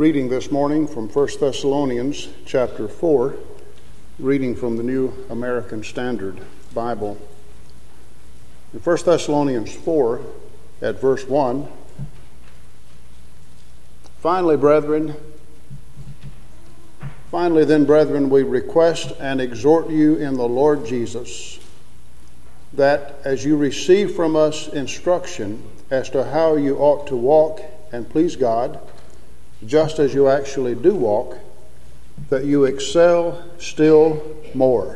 reading this morning from 1 Thessalonians chapter 4, reading from the New American Standard Bible. In 1 Thessalonians 4, at verse 1, Finally then, brethren, we request and exhort you in the Lord Jesus, that as you receive from us instruction as to how you ought to walk and please God, just as you actually do walk, that you excel still more.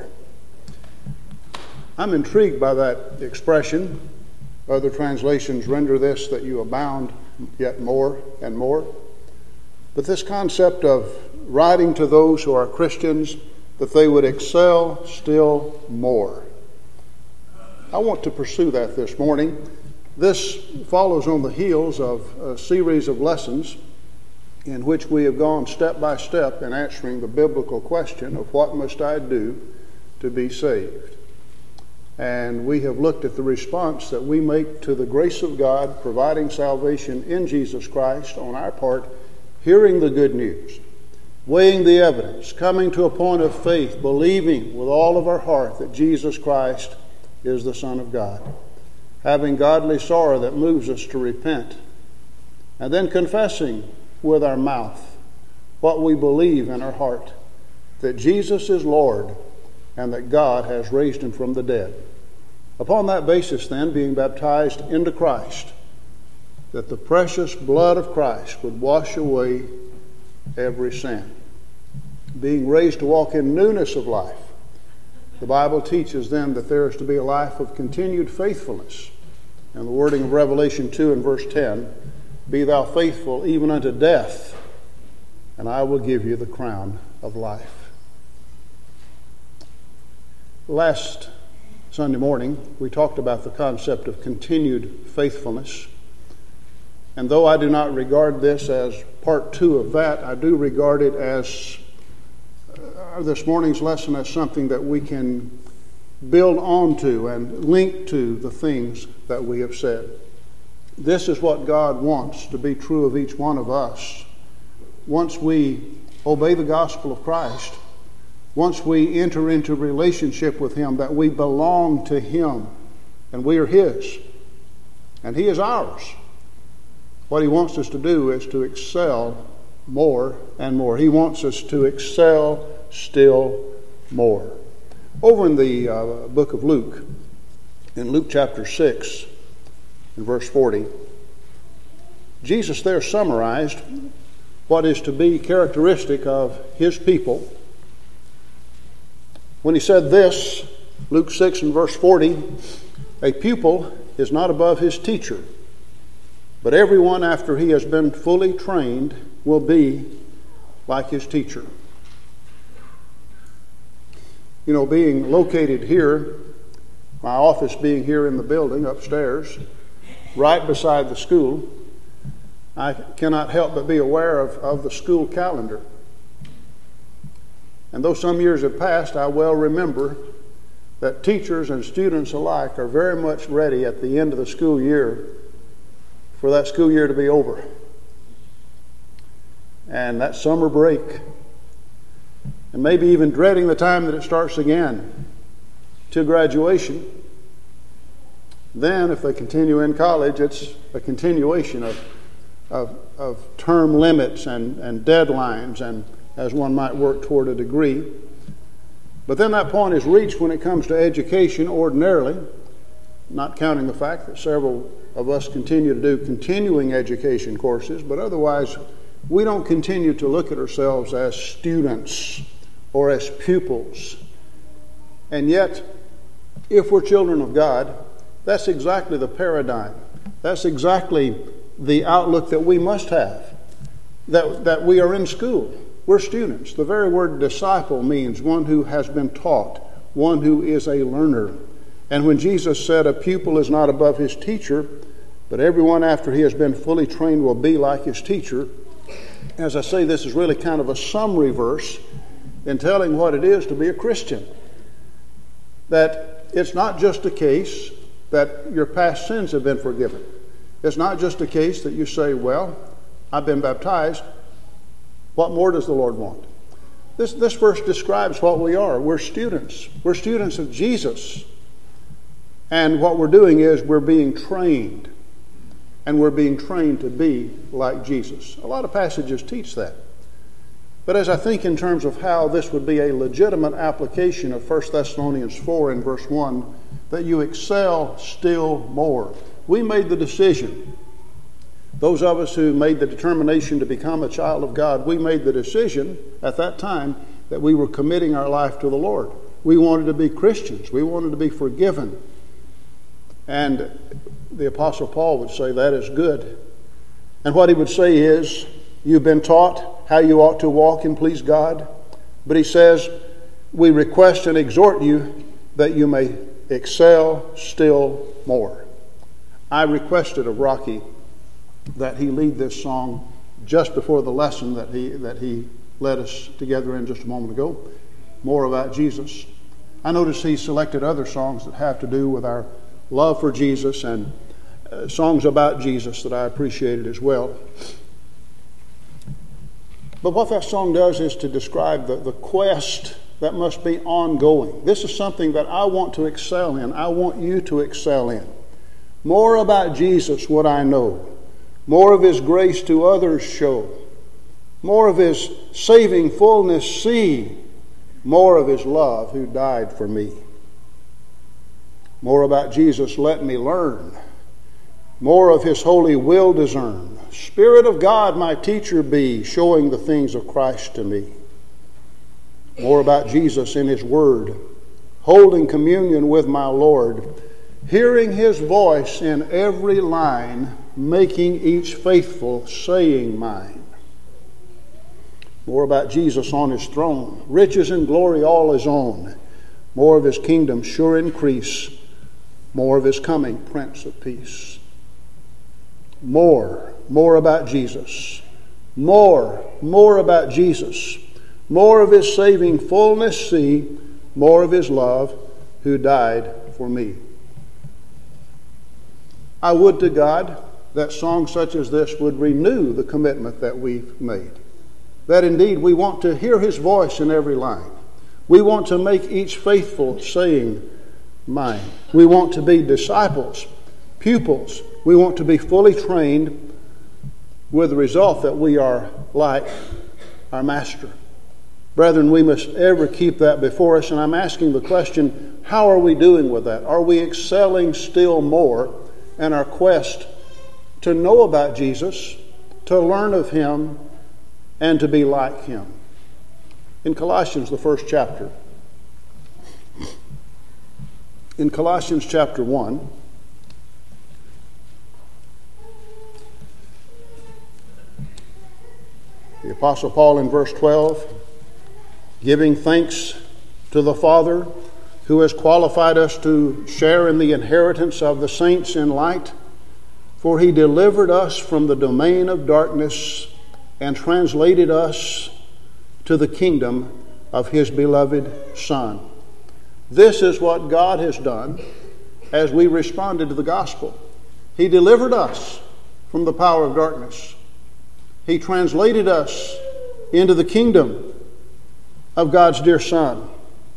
I'm intrigued by that expression. Other translations render this that you abound yet more and more. But this concept of writing to those who are Christians that they would excel still more. I want to pursue that this morning. This follows on the heels of a series of lessons in which we have gone step by step in answering the biblical question of what must I do to be saved. And we have looked at the response that we make to the grace of God providing salvation in Jesus Christ on our part, hearing the good news, weighing the evidence, coming to a point of faith, believing with all of our heart that Jesus Christ is the Son of God, having godly sorrow that moves us to repent, and then confessing with our mouth what we believe in our heart, that Jesus is Lord and that God has raised him from the dead. Upon that basis, then, being baptized into Christ, that the precious blood of Christ would wash away every sin. Being raised to walk in newness of life, the Bible teaches then that there is to be a life of continued faithfulness. And the wording of Revelation 2 and verse 10, Be thou faithful even unto death, and I will give you the crown of life. Last Sunday morning, we talked about the concept of continued faithfulness. And though I do not regard this as part two of that, I do regard it as this morning's lesson as something that we can build onto and link to the things that we have said. This is what God wants to be true of each one of us. Once we obey the gospel of Christ, once we enter into relationship with him, that we belong to him and we are his and he is ours. What he wants us to do is to excel more and more. He wants us to excel still more. Over in the book of Luke, in Luke chapter 6, in verse 40, Jesus there summarized what is to be characteristic of his people when he said this, Luke 6 and verse 40, a pupil is not above his teacher, but everyone after he has been fully trained will be like his teacher. You know, being located here, my office being here in the building upstairs, right beside the school, I cannot help but be aware of the school calendar. And though some years have passed, I well remember that teachers and students alike are very much ready at the end of the school year for that school year to be over. And that summer break, and maybe even dreading the time that it starts again to graduation. Then, if they continue in college, it's a continuation of term limits and deadlines, and as one might work toward a degree. But then that point is reached when it comes to education ordinarily, not counting the fact that several of us continue to do continuing education courses, but otherwise we don't continue to look at ourselves as students or as pupils. And yet, if we're children of God, that's exactly the paradigm. That's exactly the outlook that we must have, that we are in school. We're students. The very word disciple means one who has been taught, one who is a learner. And when Jesus said a pupil is not above his teacher, but everyone after he has been fully trained will be like his teacher, as I say, this is really kind of a summary verse in telling what it is to be a Christian. That it's not just a case that your past sins have been forgiven. It's not just a case that you say, well, I've been baptized, What more does the Lord want? This verse describes what we are. We're students. We're students of Jesus. And what we're doing is we're being trained. And we're being trained to be like Jesus. A lot of passages teach that. But as I think in terms of how this would be a legitimate application of 1 Thessalonians 4 in verse 1, that you excel still more. We made the decision. Those of us who made the determination to become a child of God, we made the decision at that time that we were committing our life to the Lord. We wanted to be Christians. We wanted to be forgiven. And the Apostle Paul would say that is good. And what he would say is, you've been taught how you ought to walk and please God. But he says, we request and exhort you that you may excel still more. I requested of Rocky that he lead this song just before the lesson that he led us together in just a moment ago, more about Jesus. I noticed he selected other songs that have to do with our love for Jesus and songs about Jesus that I appreciated as well. But what that song does is to describe the quest that must be ongoing. This is something that I want to excel in. I want you to excel in. More about Jesus would I know. More of His grace to others show. More of His saving fullness see. More of His love who died for me. More about Jesus let me learn. More of His holy will discern. Spirit of God my teacher be, showing the things of Christ to me. More about Jesus in His Word, holding communion with my Lord, hearing His voice in every line, making each faithful saying mine. More about Jesus on His throne, riches and glory all His own. More of His kingdom sure increase, more of His coming Prince of Peace. More about Jesus. More about Jesus. More of His saving fullness see, more of His love who died for me. I would to God that songs such as this would renew the commitment that we've made. That indeed we want to hear His voice in every line. We want to make each faithful saying mine. We want to be disciples, pupils. We want to be fully trained with the result that we are like our Master. Brethren, we must ever keep that before us, and I'm asking the question, how are we doing with that? Are we excelling still more in our quest to know about Jesus, to learn of Him, and to be like Him? In Colossians, the first chapter, in Colossians chapter 1, the Apostle Paul in verse 12, giving thanks to the Father who has qualified us to share in the inheritance of the saints in light, for He delivered us from the domain of darkness and translated us to the kingdom of His beloved Son. This is what God has done as we responded to the gospel. He delivered us from the power of darkness. He translated us into the kingdom of God's dear Son.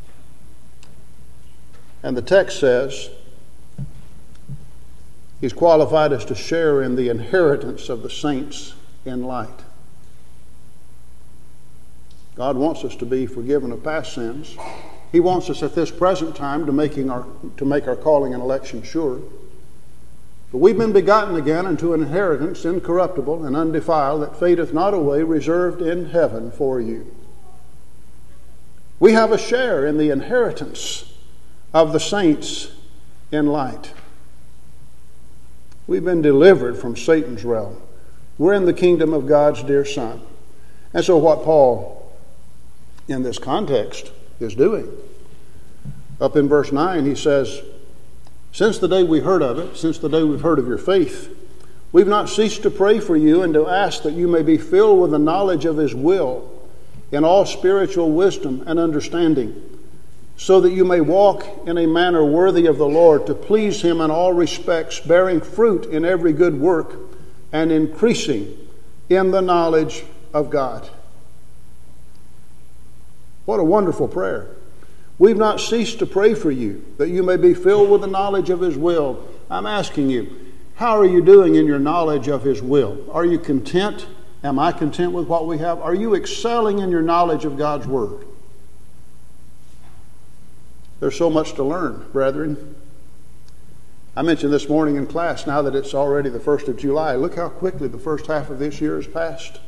And the text says, He's qualified us to share in the inheritance of the saints in light. God wants us to be forgiven of past sins. He wants us at this present time to make our calling and election sure. But we've been begotten again unto an inheritance incorruptible and undefiled that fadeth not away, reserved in heaven for you. We have a share in the inheritance of the saints in light. We've been delivered from Satan's realm. We're in the kingdom of God's dear Son. And so what Paul, in this context, is doing, up in verse 9, he says, since the day we heard of it, since the day we've heard of your faith, we've not ceased to pray for you and to ask that you may be filled with the knowledge of His will in all spiritual wisdom and understanding, so that you may walk in a manner worthy of the Lord, to please Him in all respects, bearing fruit in every good work and increasing in the knowledge of God. What a wonderful prayer. We've not ceased to pray for you, that you may be filled with the knowledge of His will. I'm asking you, how are you doing in your knowledge of His will? Are you content? Am I content with what we have? Are you excelling in your knowledge of God's Word? There's so much to learn, brethren. I mentioned this morning in class, now that it's already the 1st of July, look how quickly the first half of this year has passed.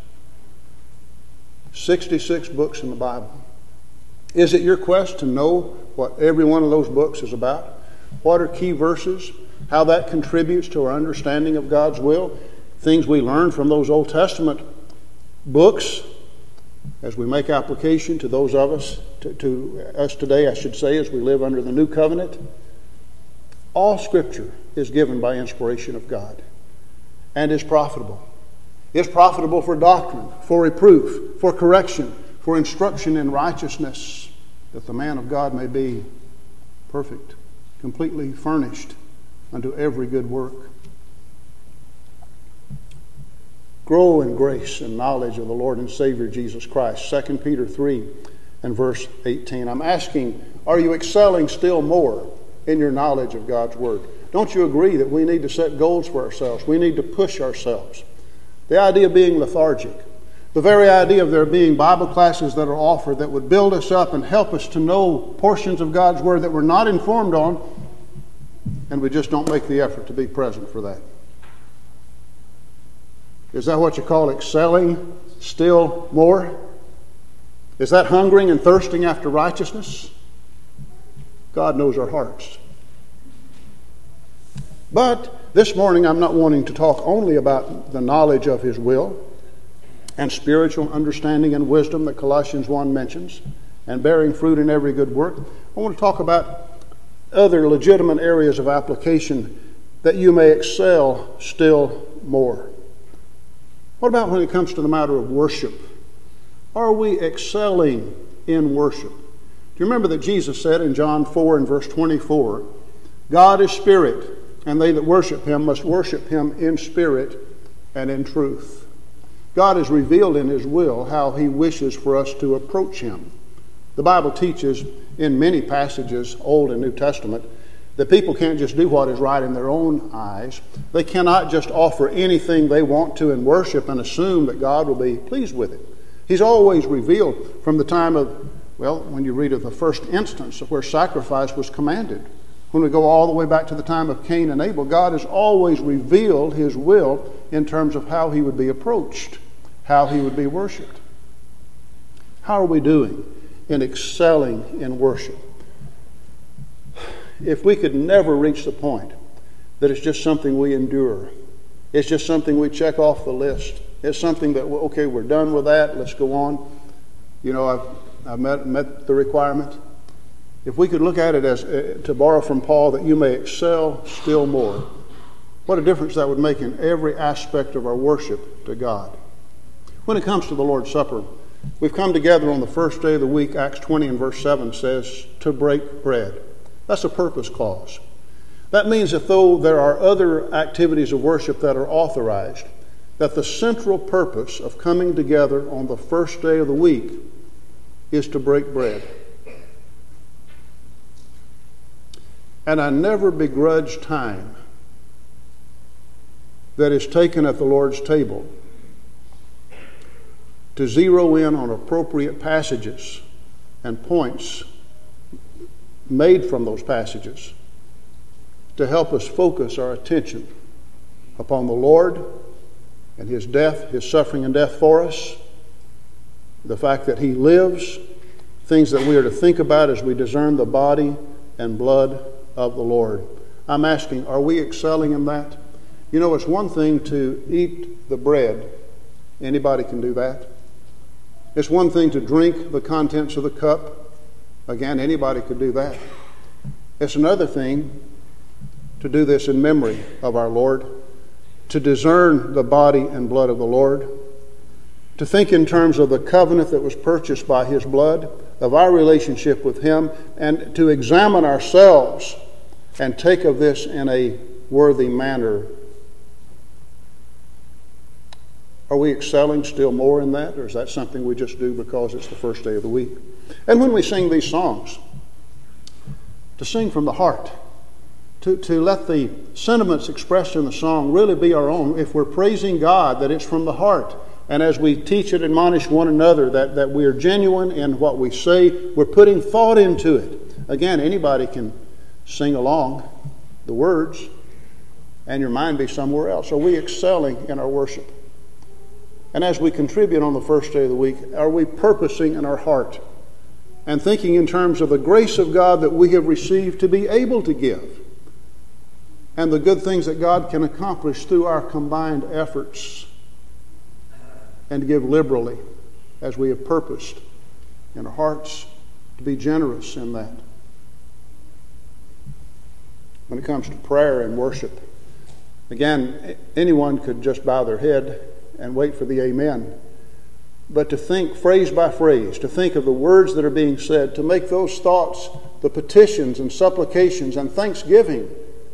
66 books in the Bible. Is it your quest to know what every one of those books is about? What are key verses? How that contributes to our understanding of God's will? Things we learn from those Old Testament books as we make application to those of us, to us today, I should say, as we live under the new covenant. All Scripture is given by inspiration of God and is profitable. It's profitable for doctrine, for reproof, for correction, for instruction in righteousness, that the man of God may be perfect, completely furnished unto every good work. Grow in grace and knowledge of the Lord and Savior Jesus Christ. 2 Peter 3 and verse 18. I'm asking, are you excelling still more in your knowledge of God's Word? Don't you agree that we need to set goals for ourselves? We need to push ourselves. The idea of being lethargic, the very idea of there being Bible classes that are offered that would build us up and help us to know portions of God's Word that we're not informed on, and we just don't make the effort to be present for that. Is that what you call excelling still more? Is that hungering and thirsting after righteousness? God knows our hearts. But this morning I'm not wanting to talk only about the knowledge of His will and spiritual understanding and wisdom that Colossians 1 mentions, and bearing fruit in every good work. I want to talk about other legitimate areas of application that you may excel still more. What about when it comes to the matter of worship? Are we excelling in worship? Do you remember that Jesus said in John 4 and verse 24, God is spirit, and they that worship Him must worship Him in spirit and in truth. God has revealed in His will how He wishes for us to approach Him. The Bible teaches in many passages, Old and New Testament, that people can't just do what is right in their own eyes. They cannot just offer anything they want to in worship and assume that God will be pleased with it. He's always revealed from the time of, well, when you read of the first instance of where sacrifice was commanded, when we go all the way back to the time of Cain and Abel, God has always revealed His will in terms of how He would be approached, how He would be worshipped. How are we doing in excelling in worship? If we could never reach the point that it's just something we endure, it's just something we check off the list, it's something that, okay, we're done with that, let's go on. You know, I've met the requirement. If we could look at it as, to borrow from Paul, that you may excel still more, what a difference that would make in every aspect of our worship to God. When it comes to the Lord's Supper, we've come together on the first day of the week. Acts 20 and verse 7 says, to break bread. That's a purpose clause. That means that though there are other activities of worship that are authorized, that the central purpose of coming together on the first day of the week is to break bread. And I never begrudge time that is taken at the Lord's table to zero in on appropriate passages and points made from those passages to help us focus our attention upon the Lord and His death, His suffering and death for us, the fact that He lives, things that we are to think about as we discern the body and blood of the Lord. I'm asking, are we excelling in that? You know, it's one thing to eat the bread. Anybody can do that. It's one thing to drink the contents of the cup. Again, anybody could do that. It's another thing to do this in memory of our Lord, to discern the body and blood of the Lord, to think in terms of the covenant that was purchased by His blood, of our relationship with Him, and to examine ourselves and take of this in a worthy manner. Are we excelling still more in that, or is that something we just do because it's the first day of the week? And when we sing these songs, to sing from the heart, to let the sentiments expressed in the song really be our own. If we're praising God, that it's from the heart. And as we teach and admonish one another that we are genuine in what we say, we're putting thought into it. Again, anybody can sing along the words and your mind be somewhere else. Are we excelling in our worship? And as we contribute on the first day of the week, are we purposing in our heart and thinking in terms of the grace of God that we have received to be able to give, and the good things that God can accomplish through our combined efforts, and to give liberally as we have purposed in our hearts to be generous in that. When it comes to prayer and worship, again, anyone could just bow their head and wait for the amen. But to think phrase by phrase, to think of the words that are being said, to make those thoughts the petitions and supplications and thanksgiving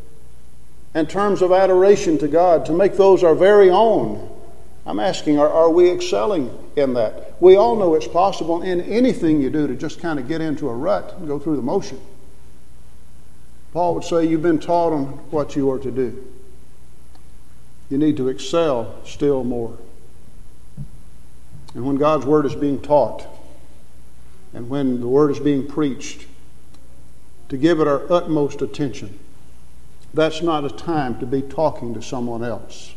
and terms of adoration to God, to make those our very own. I'm asking, are we excelling in that? We all know it's possible in anything you do to just kind of get into a rut and go through the motion. Paul would say, you've been taught on what you are to do. You need to excel still more. And when God's Word is being taught, and when the Word is being preached, to give it our utmost attention. That's not a time to be talking to someone else.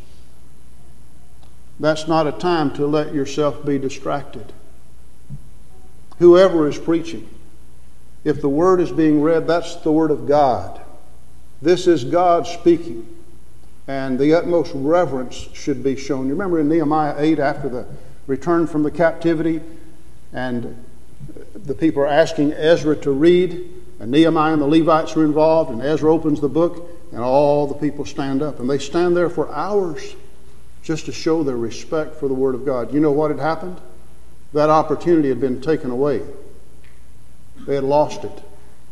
That's not a time to let yourself be distracted. Whoever is preaching, if the Word is being read, that's the Word of God. This is God speaking. And the utmost reverence should be shown. You remember in Nehemiah 8, after the return from the captivity, and the people are asking Ezra to read, and Nehemiah and the Levites are involved, and Ezra opens the book, and all the people stand up. And they stand there for hours just to show their respect for the Word of God. You know what had happened? That opportunity had been taken away. They had lost it.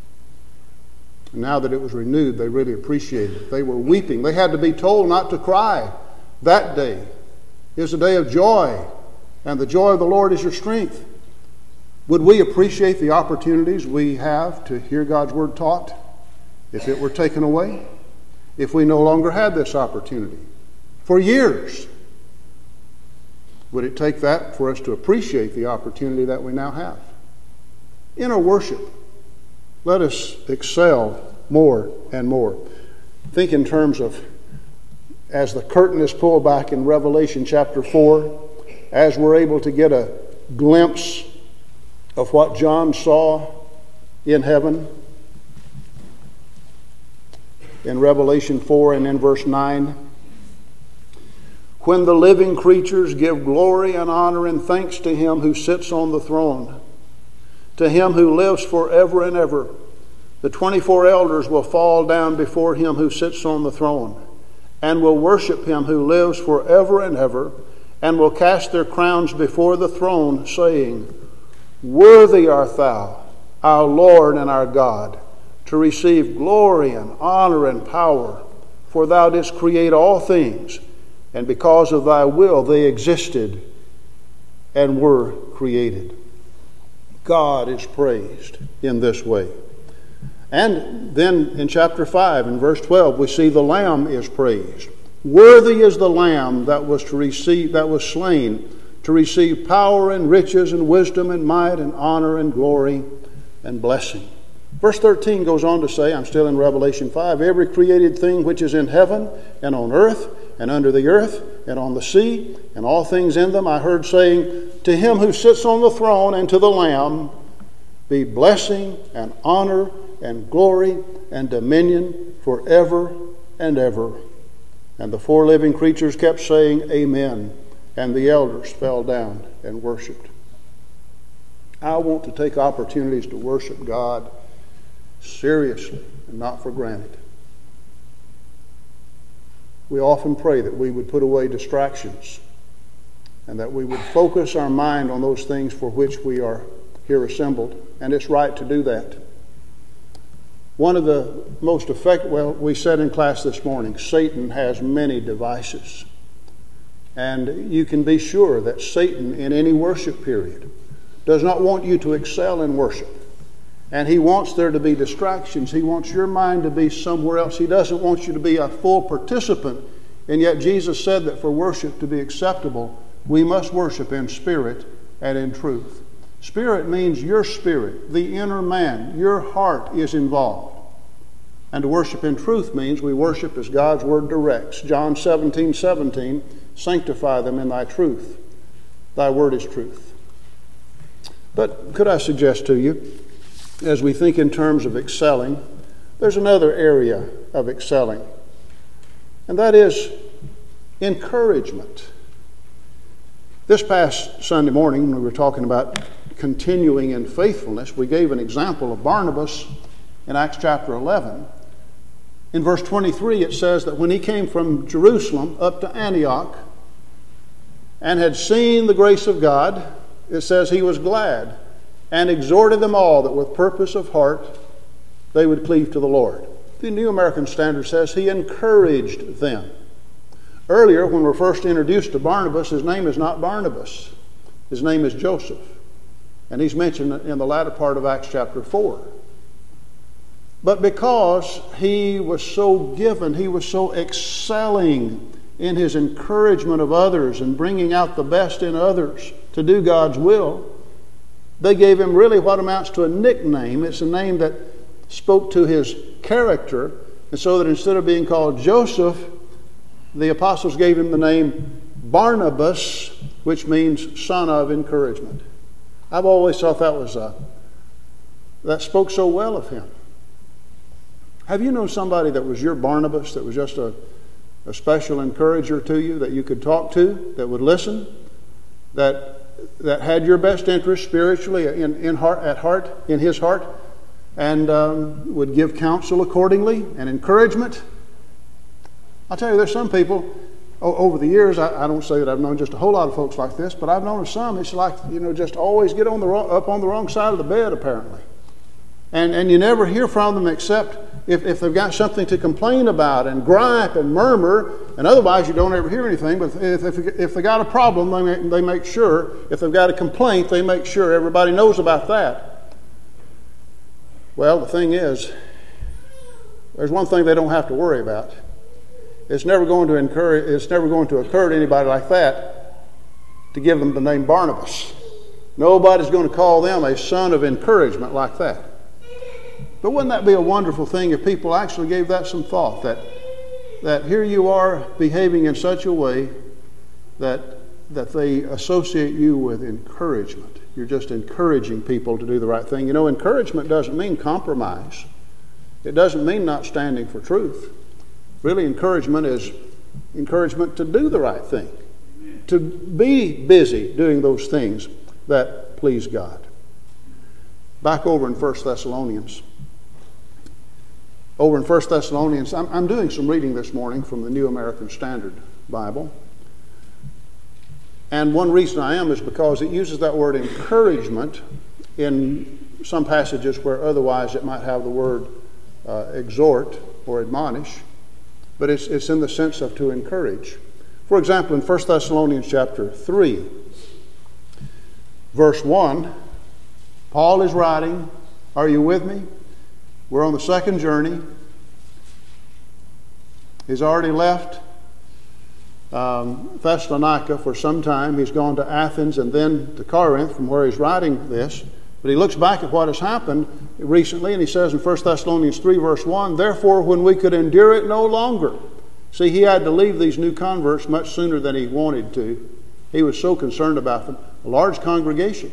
And now that it was renewed, they really appreciated it. They were weeping. They had to be told not to cry. That day is a day of joy, and the joy of the Lord is your strength. Would we appreciate the opportunities we have to hear God's Word taught if it were taken away? If we no longer had this opportunity for years, would it take that for us to appreciate the opportunity that we now have? In our worship, let us excel more and more. Think in terms of, as the curtain is pulled back in Revelation chapter 4, as we're able to get a glimpse of what John saw in heaven, in Revelation 4 and in verse 9, when the living creatures give glory and honor and thanks to Him who sits on the throne, to Him who lives forever and ever, the 24 elders will fall down before Him who sits on the throne, and will worship Him who lives forever and ever, and will cast their crowns before the throne, saying, Worthy art Thou, our Lord and our God, to receive glory and honor and power, for Thou didst create all things, and because of Thy will they existed and were created. God is praised in this way. And then in chapter 5, in verse 12, we see the Lamb is praised. Worthy is the Lamb that was slain to receive power and riches and wisdom and might and honor and glory and blessing. Verse 13 goes on to say, I'm still in Revelation 5, every created thing which is in heaven and on earth and under the earth and on the sea and all things in them, I heard saying, to Him who sits on the throne and to the Lamb be blessing and honor and glory and dominion forever and ever. And the four living creatures kept saying, Amen. And the elders fell down and worshiped. I want to take opportunities to worship God seriously and not for granted. We often pray that we would put away distractions and that we would focus our mind on those things for which we are here assembled. And it's right to do that. One of the most effective, we said in class this morning, Satan has many devices And you can be sure that Satan, in any worship period, does not want you to excel in worship. And he wants there to be distractions. He wants your mind to be somewhere else. He doesn't want you to be a full participant. And yet Jesus said that for worship to be acceptable, we must worship in spirit and in truth. Spirit means your spirit, the inner man, your heart is involved. And to worship in truth means we worship as God's Word directs. John 17:17, sanctify them in thy truth. Thy word is truth. But could I suggest to you, as we think in terms of excelling, there's another area of excelling. And that is encouragement. This past Sunday morning, when we were talking about continuing in faithfulness, we gave an example of Barnabas in Acts chapter 11. In verse 23, it says that when he came from Jerusalem up to Antioch and had seen the grace of God, it says he was glad and exhorted them all that with purpose of heart they would cleave to the Lord. The New American Standard says he encouraged them. Earlier, when we're first introduced to Barnabas, his name is not Barnabas. His name is Joseph. And he's mentioned in the latter part of Acts chapter 4. But because he was so given, he was so excelling in his encouragement of others and bringing out the best in others to do God's will, they gave him really what amounts to a nickname. It's a name that spoke to his character. And so that instead of being called Joseph, the apostles gave him the name Barnabas, which means son of encouragement. I've always thought that spoke so well of him. Have you known somebody that was your Barnabas, that was just a special encourager to you, that you could talk to, that would listen, that had your best interest spiritually in his heart, and would give counsel accordingly and encouragement? I'll tell you, there's some people over the years, I don't say that I've known just a whole lot of folks like this, but I've known of some, it's like, just always get up on the wrong side of the bed, apparently. And you never hear from them except if they've got something to complain about and gripe and murmur, and otherwise you don't ever hear anything. But if they got a problem, they make sure. If they've got a complaint, they make sure everybody knows about that. Well, the thing is, there's one thing they don't have to worry about. It's never going to occur to anybody like that to give them the name Barnabas. Nobody's going to call them a son of encouragement like that. But wouldn't that be a wonderful thing if people actually gave that some thought, that here you are behaving in such a way that they associate you with encouragement. You're just encouraging people to do the right thing. Encouragement doesn't mean compromise. It doesn't mean not standing for truth. Really, encouragement is encouragement to do the right thing, to be busy doing those things that please God. Back over in 1 Thessalonians. Over in 1 Thessalonians, I'm doing some reading this morning from the New American Standard Bible. And one reason I am is because it uses that word encouragement in some passages where otherwise it might have the word exhort or admonish. But it's in the sense of to encourage. For example, in 1 Thessalonians chapter 3, verse 1, Paul is writing, are you with me? We're on the second journey. He's already left Thessalonica for some time. He's gone to Athens and then to Corinth, from where he's writing this. But he looks back at what has happened recently, and he says in 1 Thessalonians 3, verse 1, therefore, when we could endure it no longer. See, he had to leave these new converts much sooner than he wanted to. He was so concerned about them. A large congregation.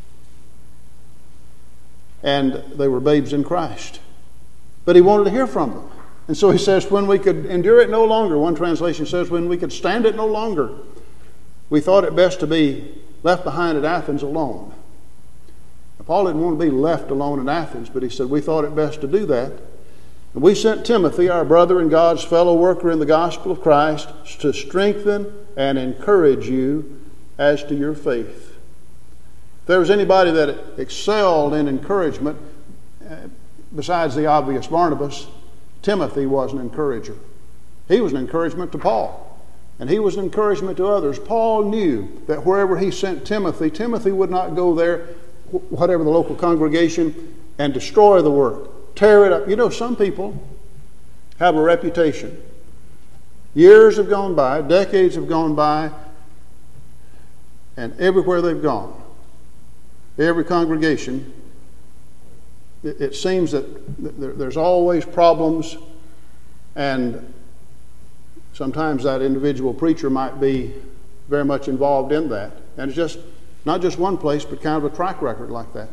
And they were babes in Christ. But he wanted to hear from them. And so he says, when we could endure it no longer, one translation says, when we could stand it no longer, we thought it best to be left behind at Athens alone. Now, Paul didn't want to be left alone in Athens, but he said, we thought it best to do that. And we sent Timothy, our brother and God's fellow worker in the gospel of Christ, to strengthen and encourage you as to your faith. If there was anybody that excelled in encouragement, besides the obvious Barnabas, Timothy was an encourager. He was an encouragement to Paul. And he was an encouragement to others. Paul knew that wherever he sent Timothy, Timothy would not go there, whatever the local congregation, and destroy the work, tear it up. You know, some people have a reputation. Years have gone by, decades have gone by, and everywhere they've gone, every congregation, it seems that there's always problems, and sometimes that individual preacher might be very much involved in that. And it's just not just one place, but kind of a track record like that.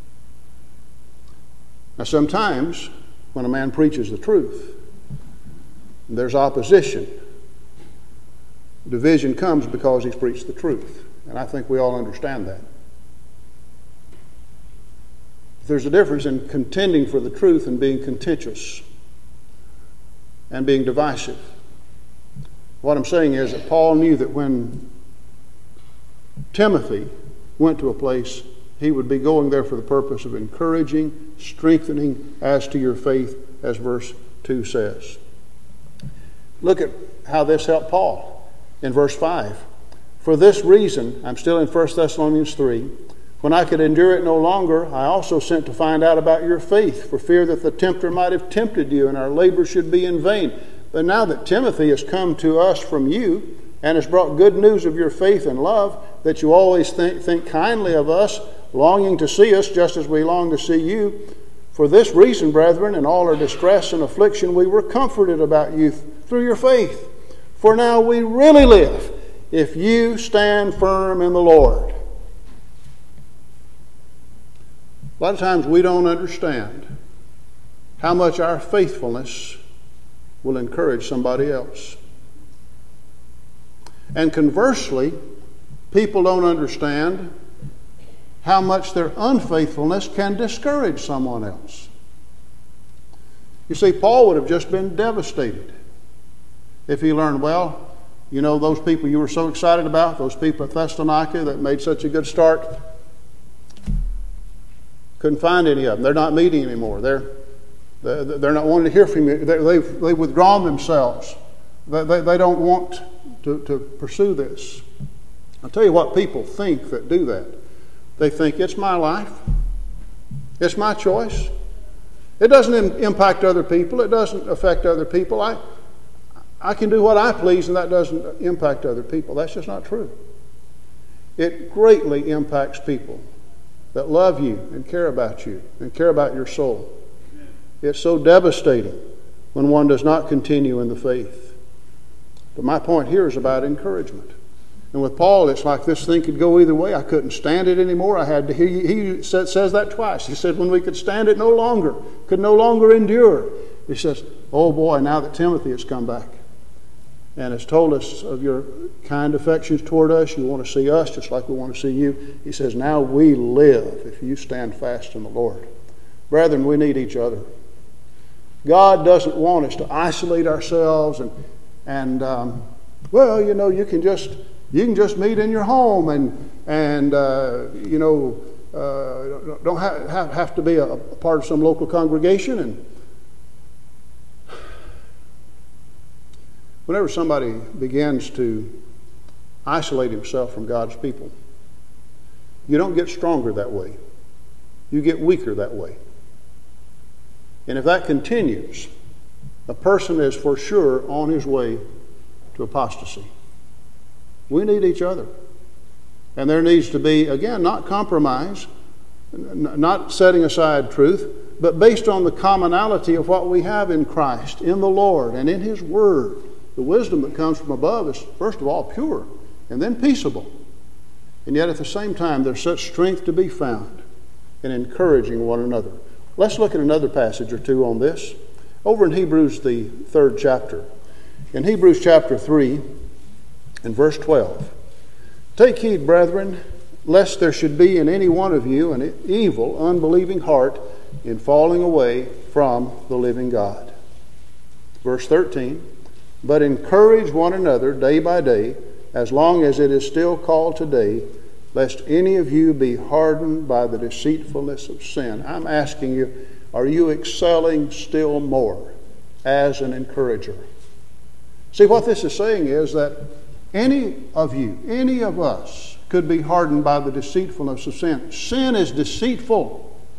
Now, sometimes when a man preaches the truth, there's opposition. Division comes because he's preached the truth. And I think we all understand that. There's a difference in contending for the truth and being contentious and being divisive. What I'm saying is that Paul knew that when Timothy went to a place, he would be going there for the purpose of encouraging, strengthening as to your faith, as verse 2 says. Look at how this helped Paul in verse 5. For this reason, I'm still in 1 Thessalonians 3, when I could endure it no longer, I also sent to find out about your faith, for fear that the tempter might have tempted you and our labor should be in vain. But now that Timothy has come to us from you and has brought good news of your faith and love, that you always think kindly of us, longing to see us just as we long to see you. For this reason, brethren, in all our distress and affliction, we were comforted about you through your faith. For now we really live if you stand firm in the Lord. A lot of times we don't understand how much our faithfulness will encourage somebody else. And conversely, people don't understand how much their unfaithfulness can discourage someone else. You see, Paul would have just been devastated if he learned, well, you know, those people you were so excited about, those people at Thessalonica that made such a good start, couldn't find any of them. They're not meeting anymore. They're not wanting to hear from you. They've withdrawn themselves. They don't want to pursue this. I'll tell you what people think that do that. They think, it's my life. It's my choice. It doesn't impact other people. It doesn't affect other people. I can do what I please, and that doesn't impact other people. That's just not true. It greatly impacts people that love you and care about you and care about your soul. It's so devastating when one does not continue in the faith. But my point here is about encouragement. And with Paul, it's like this thing could go either way. I couldn't stand it anymore. I had to hear you. He says that twice. He said when we could stand it no longer, could no longer endure. He says, oh boy, now that Timothy has come back and has told us of your kind affections toward us, you want to see us just like we want to see you. He says, now we live if you stand fast in the Lord. Brethren, we need each other. God doesn't want us to isolate ourselves and well, you know, you can just meet in your home and you know, don't have to be a part of some local congregation. And whenever somebody begins to isolate himself from God's people, you don't get stronger that way. You get weaker that way. And if that continues, a person is for sure on his way to apostasy. We need each other. And there needs to be, again, not compromise, not setting aside truth, but based on the commonality of what we have in Christ, in the Lord, and in His Word. The wisdom that comes from above is, first of all, pure, and then peaceable. And yet at the same time, there's such strength to be found in encouraging one another. Let's look at another passage or two on this. Over in Hebrews, the 3rd chapter. In Hebrews chapter 3, in verse 12. Take heed, brethren, lest there should be in any one of you an evil, unbelieving heart in falling away from the living God. Verse 13. But encourage one another day by day, as long as it is still called today, lest any of you be hardened by the deceitfulness of sin. I'm asking you, are you excelling still more as an encourager? See, what this is saying is that any of you, any of us, could be hardened by the deceitfulness of sin. Sin is deceitful.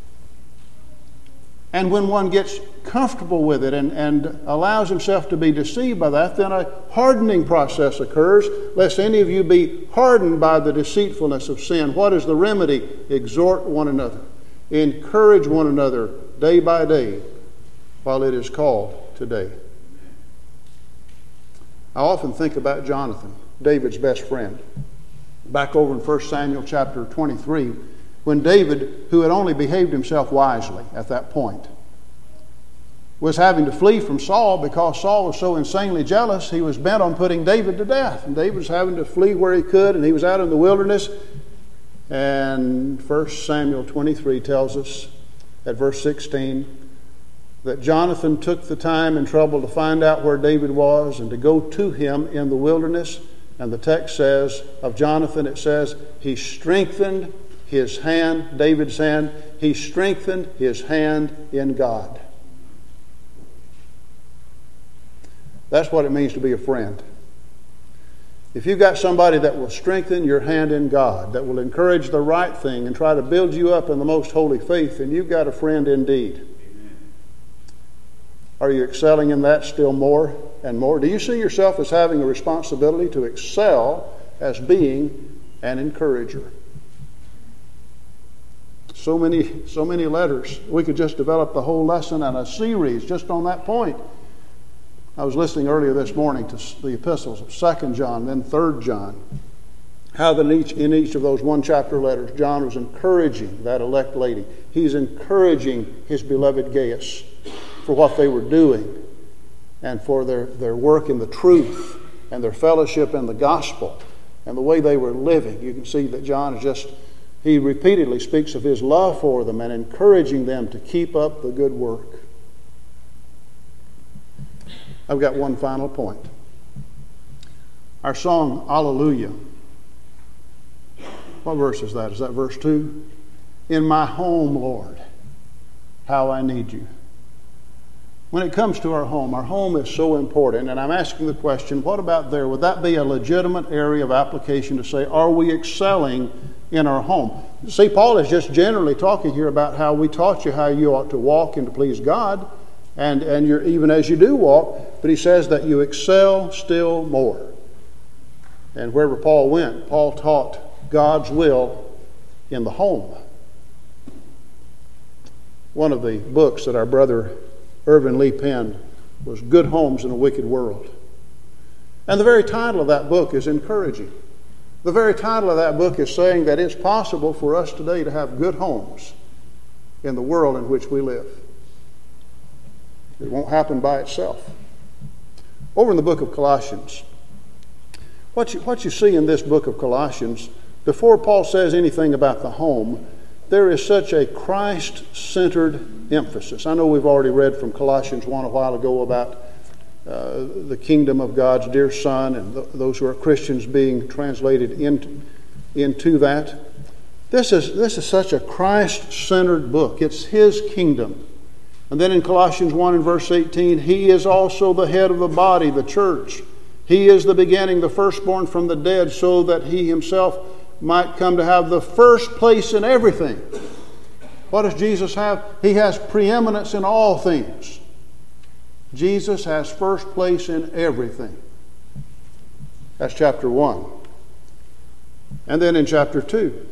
And when one gets comfortable with it and allows himself to be deceived by that, then a hardening process occurs, lest any of you be hardened by the deceitfulness of sin. What is the remedy? Exhort one another. Encourage one another day by day while it is called today. I often think about Jonathan, David's best friend. Back over in 1 Samuel chapter 23, when David, who had only behaved himself wisely at that point, was having to flee from Saul because Saul was so insanely jealous, he was bent on putting David to death. And David was having to flee where he could, and he was out in the wilderness. And 1 Samuel 23 tells us at verse 16 that Jonathan took the time and trouble to find out where David was and to go to him in the wilderness. And the text says of Jonathan, it says, he strengthened his hand, David's hand, he strengthened his hand in God. That's what it means to be a friend. If you've got somebody that will strengthen your hand in God, that will encourage the right thing and try to build you up in the most holy faith, then you've got a friend indeed. Amen. Are you excelling in that still more and more? Do you see yourself as having a responsibility to excel as being an encourager? So many letters. We could just develop the whole lesson and a series just on that point. I was listening earlier this morning to the epistles of 2 John, then 3 John. How that in each of those one-chapter letters, John was encouraging that elect lady. He's encouraging his beloved Gaius for what they were doing and for their work in the truth and their fellowship in the gospel and the way they were living. You can see that John is just, he repeatedly speaks of his love for them and encouraging them to keep up the good work. I've got one final point. Our song, Alleluia. What verse is that? Is that verse 2? In my home, Lord, how I need you. When it comes to our home is so important. And I'm asking the question, what about there? Would that be a legitimate area of application to say, are we excelling in our home? See, Paul is just generally talking here about how we taught you how you ought to walk and to please God. And you're, even as you do walk, but he says that you excel still more. And wherever Paul went, Paul taught God's will in the home. One of the books that our brother Irvin Lee penned was Good Homes in a Wicked World. And the very title of that book is encouraging. The very title of that book is saying that it's possible for us today to have good homes in the world in which we live. It won't happen by itself. Over in the book of Colossians, what you see in this book of Colossians, before Paul says anything about the home, there is such a Christ-centered emphasis. I know we've already read from Colossians 1 a while ago about the kingdom of God's dear Son and those who are Christians being translated into that. This is such a Christ-centered book. It's His kingdom. And then in Colossians 1 and verse 18, He is also the head of the body, the church. He is the beginning, the firstborn from the dead, so that He Himself might come to have the first place in everything. What does Jesus have? He has preeminence in all things. Jesus has first place in everything. That's chapter 1. And then in chapter 2.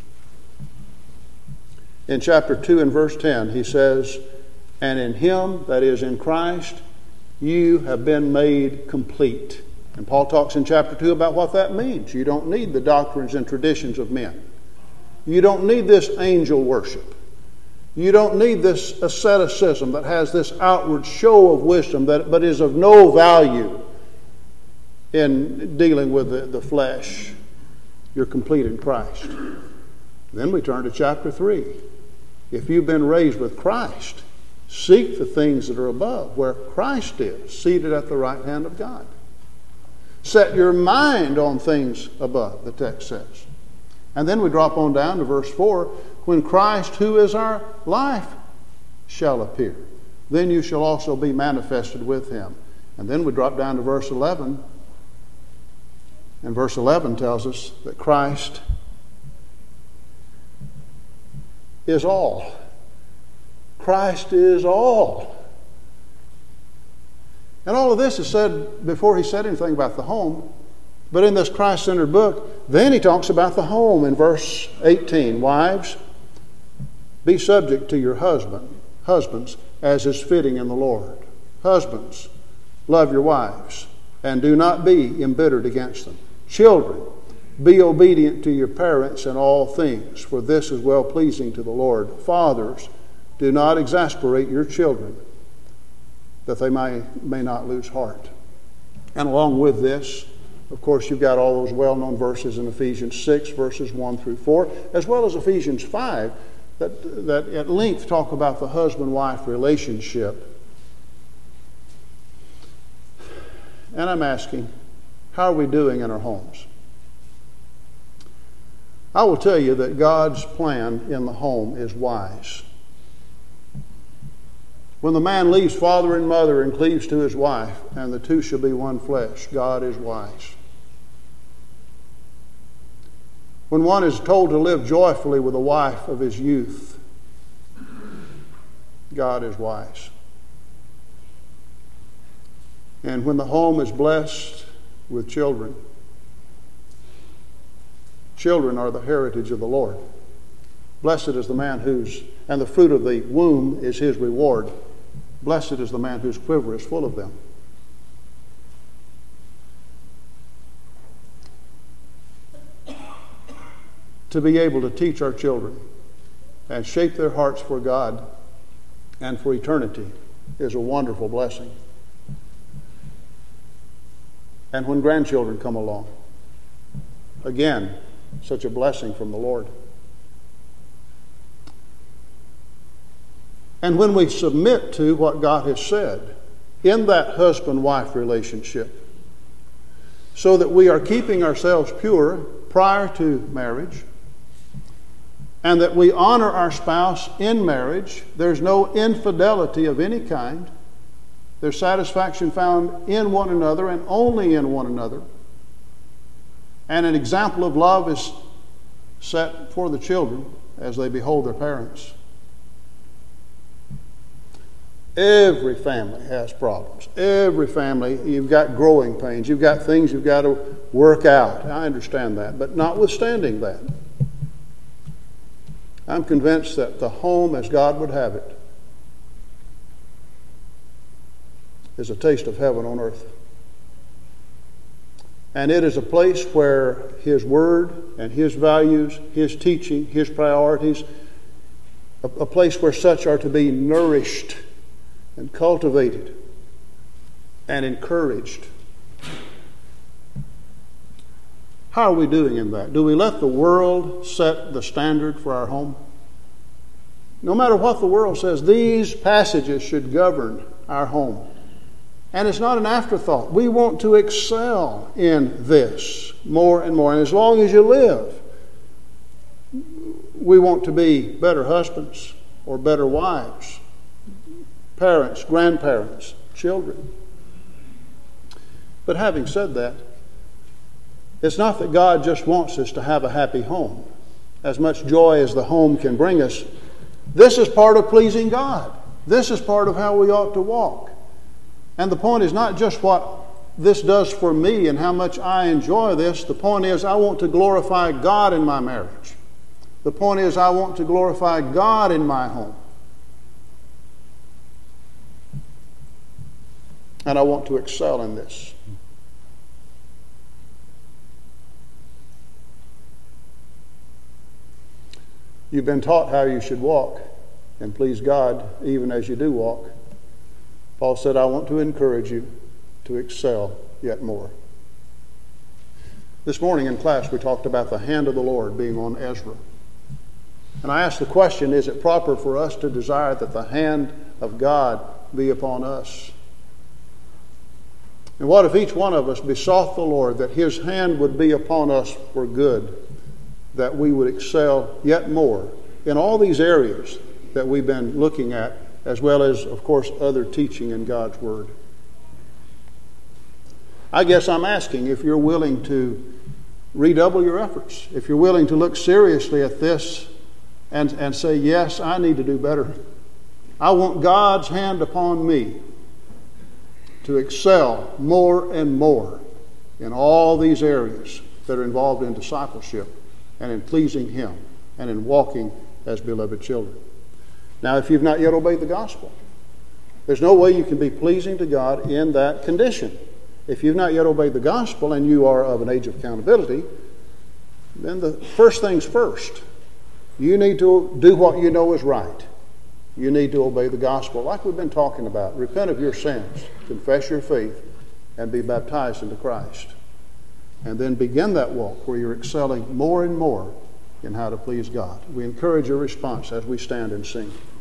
In chapter 2 and verse 10, he says, and in Him, that is in Christ, you have been made complete. And Paul talks in chapter 2 about what that means. You don't need the doctrines and traditions of men. You don't need this angel worship. You don't need this asceticism that has this outward show of wisdom but is of no value in dealing with the flesh. You're complete in Christ. Then we turn to chapter 3. If you've been raised with Christ, seek the things that are above, where Christ is, seated at the right hand of God. Set your mind on things above, the text says. And then we drop on down to verse 4. When Christ, who is our life, shall appear, then you shall also be manifested with Him And then we drop down to verse 11. And verse 11 tells us that Christ is all. Christ is all. And all of this is said before he said anything about the home. But in this Christ-centered book, then he talks about the home in verse 18. Wives, be subject to your husbands, as is fitting in the Lord. Husbands, love your wives, and do not be embittered against them. Children, be obedient to your parents in all things, for this is well-pleasing to the Lord. Fathers, do not exasperate your children, that they may not lose heart. And along with this, of course, you've got all those well-known verses in Ephesians 6, verses 1 through 4, as well as Ephesians 5, that at length talk about the husband-wife relationship. And I'm asking, how are we doing in our homes? I will tell you that God's plan in the home is wise. When the man leaves father and mother and cleaves to his wife, and the two shall be one flesh, God is wise. When one is told to live joyfully with the wife of his youth, God is wise. And when the home is blessed with children, children are the heritage of the Lord. Blessed is the man and the fruit of the womb is his reward. Blessed is the man whose quiver is full of them. To be able to teach our children and shape their hearts for God and for eternity is a wonderful blessing. And when grandchildren come along, again, such a blessing from the Lord. And when we submit to what God has said in that husband-wife relationship, so that we are keeping ourselves pure prior to marriage, and that we honor our spouse in marriage, there's no infidelity of any kind. There's satisfaction found in one another and only in one another. And an example of love is set for the children as they behold their parents. Every family has problems. Every family, you've got growing pains. You've got things you've got to work out. I understand that. But notwithstanding that, I'm convinced that the home as God would have it is a taste of heaven on earth. And it is a place where His Word and His values, His teaching, His priorities, a place where such are to be nourished and cultivated and encouraged. How are we doing in that? Do we let the world set the standard for our home? No matter what the world says, these passages should govern our home. And it's not an afterthought. We want to excel in this more and more. And as long as you live, we want to be better husbands or better wives, parents, grandparents, children. But having said that, it's not that God just wants us to have a happy home. As much joy as the home can bring us, this is part of pleasing God. This is part of how we ought to walk. And the point is not just what this does for me and how much I enjoy this. The point is I want to glorify God in my marriage. The point is I want to glorify God in my home. And I want to excel in this. You've been taught how you should walk and please God even as you do walk. Paul said, I want to encourage you to excel yet more. This morning in class we talked about the hand of the Lord being on Ezra. And I asked the question, is it proper for us to desire that the hand of God be upon us? And what if each one of us besought the Lord that His hand would be upon us for good, that we would excel yet more in all these areas that we've been looking at, as well as, of course, other teaching in God's Word. I guess I'm asking if you're willing to redouble your efforts, if you're willing to look seriously at this and say, yes, I need to do better. I want God's hand upon me to excel more and more in all these areas that are involved in discipleship and in pleasing Him and in walking as beloved children. Now, if you've not yet obeyed the gospel, there's no way you can be pleasing to God in that condition. If you've not yet obeyed the gospel and you are of an age of accountability, then the first things first. You need to do what you know is right. You need to obey the gospel like we've been talking about. Repent of your sins, confess your faith, and be baptized into Christ. And then begin that walk where you're excelling more and more in how to please God. We encourage your response as we stand and sing.